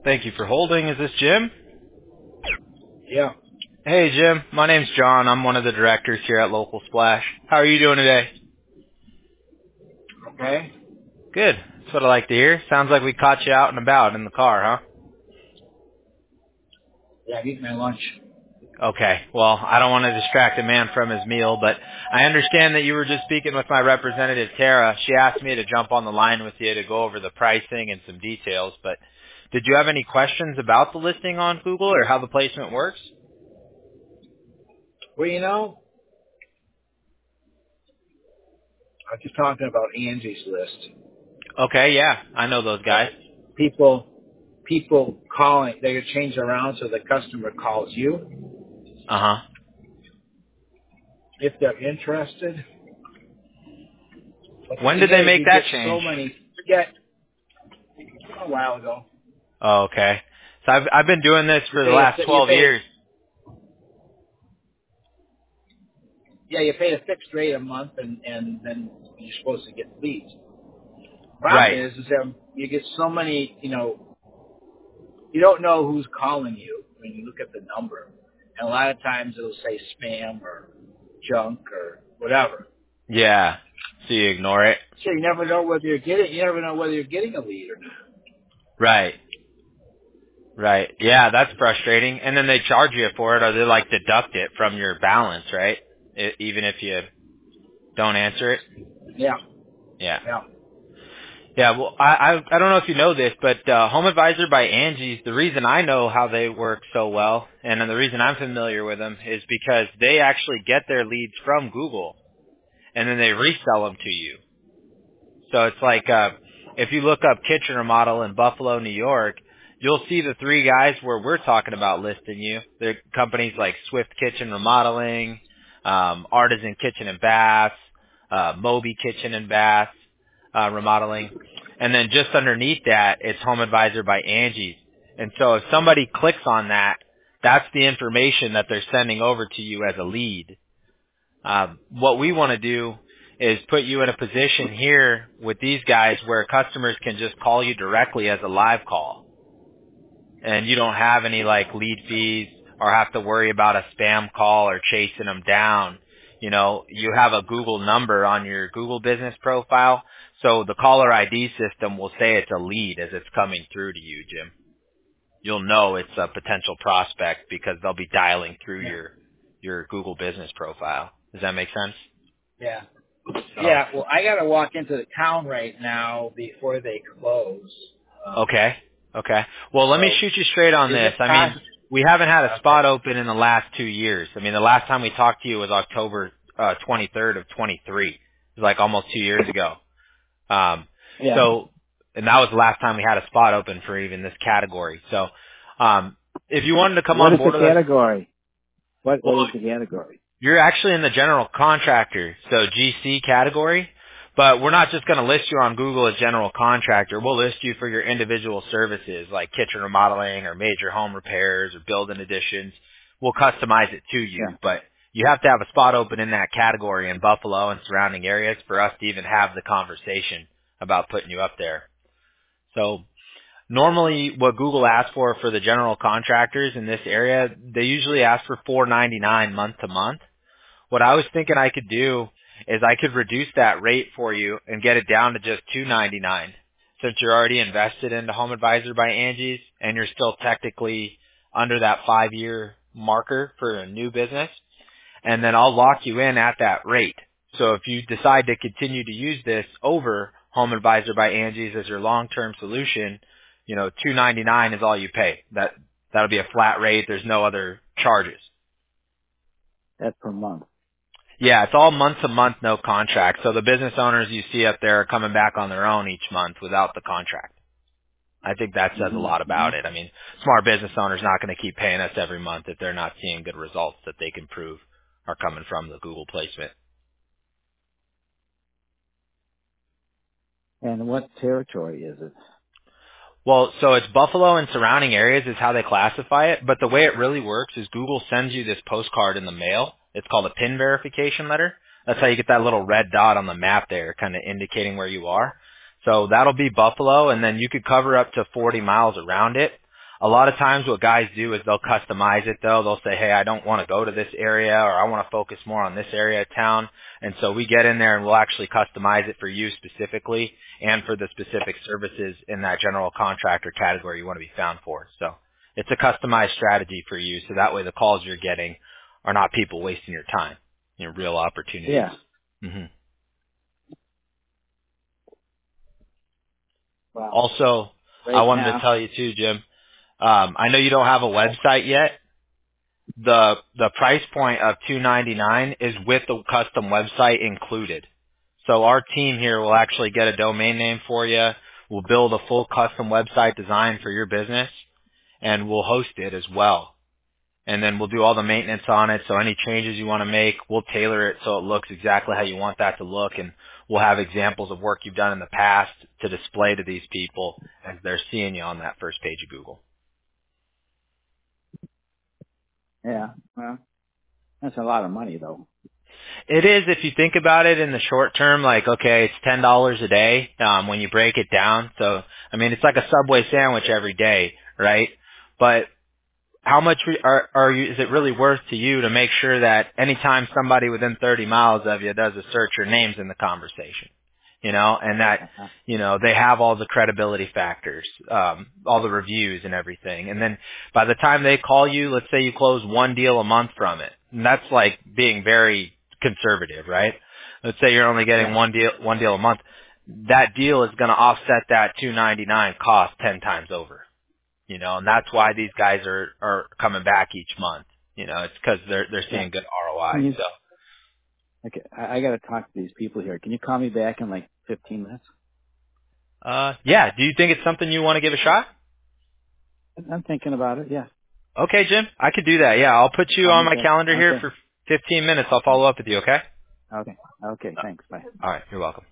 Thank you for holding. Is this Jim? Yeah. Hey, Jim. My name's John. I'm one of the directors here at Local Splash. How are you doing today? Okay. Good. That's what I like to hear. Sounds like we caught you out and about in the car, huh? Yeah, I'm eating my lunch. Okay. Well, I don't want to distract a man from his meal, but I understand that you were just speaking with my representative, Tara. She asked me to jump on the line with you to go over the pricing and some details, but did you have any questions about the listing on Google or how the placement works? Well, I was just talking about Angie's list. Okay, yeah. I know those guys. That people calling, they could change around so the customer calls you Uh-huh. if they're interested. But the When thing did they is, make you that get so change? many. You get a while ago. Oh, okay. So I've been doing this You for the pay last 12 years. you pay a fixed rate a month, and then you're supposed to get leads. Problem Right. is that you get so many. You don't know who's calling you when you look at the number. And a lot of times it'll say spam or junk or whatever. Yeah. So you ignore it. So you never know whether you're getting a lead or not. Right. Right. Yeah, that's frustrating. And then they charge you for it, or they like deduct it from your balance, right? Even if you don't answer it. Yeah. Yeah. Yeah. Yeah, well, I don't know if you know this, but Home Advisor by Angie's, the reason I know how they work so well, and the reason I'm familiar with them, is because they actually get their leads from Google, and then they resell them to you. So it's like if you look up kitchen remodel in Buffalo, New York, you'll see the three guys where we're talking about listing you. They're companies like Swift Kitchen Remodeling, Artisan Kitchen and Bath, Moby Kitchen and Bath Remodeling. And then just underneath that, it's Home Advisor by Angie's. And so if somebody clicks on that, that's the information that they're sending over to you as a lead. What we want to do is put you in a position here with these guys where customers can just call you directly as a live call. And you don't have any like lead fees or have to worry about a spam call or chasing them down. You have a Google number on your Google business profile. So the caller ID system will say it's a lead as it's coming through to you, Jim. You'll know it's a potential prospect because they'll be dialing through Yeah. your Google business profile. Does that make sense? Yeah. So, Yeah. Well, I got to walk into the town right now before they close. okay. Okay. Well, let me So shoot you straight on is this. it I mean, possible? we haven't had a Okay. spot open in the last 2 years. I mean, the last time we talked to you was October 23rd of 23. It was like almost 2 years ago. Um, Yeah. so, and that was the last time we had a spot open for even this category. So, if you wanted to come What on is the board with us, category? What well, is the category? you're actually in the general contractor, so GC category. But we're not just going to list you on Google as general contractor. We'll list you for your individual services like kitchen remodeling or major home repairs or building additions. We'll customize it to you, Yeah. but you have to have a spot open in that category in Buffalo and surrounding areas for us to even have the conversation about putting you up there. So normally what Google asks for the general contractors in this area, they usually ask for $4.99 month to month. What I was thinking I could do is I could reduce that rate for you and get it down to just $2.99 since you're already invested into Home Advisor by Angie's and you're still technically under that 5-year marker for a new business. And then I'll lock you in at that rate. So if you decide to continue to use this over Home Advisor by Angie's as your long-term solution, $2.99 is all you pay. That'll be a flat rate. There's no other charges. That's per month. Yeah, it's all month to month, no contract. So the business owners you see up there are coming back on their own each month without the contract. I think that says a Mm-hmm. lot Mm-hmm. about it. I mean, smart business owners not going to keep paying us every month if they're not seeing good results that they can prove are coming from the Google placement. And what territory is it? Well, so it's Buffalo and surrounding areas is how they classify it, but the way it really works is Google sends you this postcard in the mail. It's called a PIN verification letter. That's how you get that little red dot on the map there, kind of indicating where you are. So that'll be Buffalo, and then you could cover up to 40 miles around it. A lot of times what guys do is they'll customize it though. They'll say, hey, I don't want to go to this area, or I want to focus more on this area of town. And so we get in there and we'll actually customize it for you specifically and for the specific services in that general contractor category you want to be found for. So it's a customized strategy for you. So that way the calls you're getting are not people wasting your time, real opportunities. Yeah. hmm Well, Also, right I wanted now, to tell you too, Jim, I know you don't have a website yet. The price point of $299 is with the custom website included. So our team here will actually get a domain name for you. We'll build a full custom website design for your business, and we'll host it as well. And then we'll do all the maintenance on it. So any changes you want to make, we'll tailor it so it looks exactly how you want that to look. And we'll have examples of work you've done in the past to display to these people as they're seeing you on that first page of Google. yeah. Well, that's a lot of money, though. It is if you think about it in the short term, like, okay, it's $10 a day when you break it down. So, I mean, it's like a Subway sandwich every day, right? But how much are you, is it really worth to you to make sure that anytime somebody within 30 miles of you does a search, your name's in the conversation, and that, they have all the credibility factors, all the reviews and everything. And then by the time they call you, let's say you close one deal a month from it. And that's like being very conservative, right? Let's say you're only getting one deal a month. That deal is going to offset that $299 cost 10 times over. And that's why these guys are coming back each month. It's because they're seeing good ROI. So, Okay, I got to talk to these people here. Can you call me back in like 15 minutes? yeah. Do you think it's something you want to give a shot? I'm thinking about it. Yeah. Okay, Jim, I could do that. Yeah, I'll put you on my calendar here Okay. for 15 minutes. I'll follow up with you. Okay. Okay. Okay. Thanks. Bye. All right. You're welcome.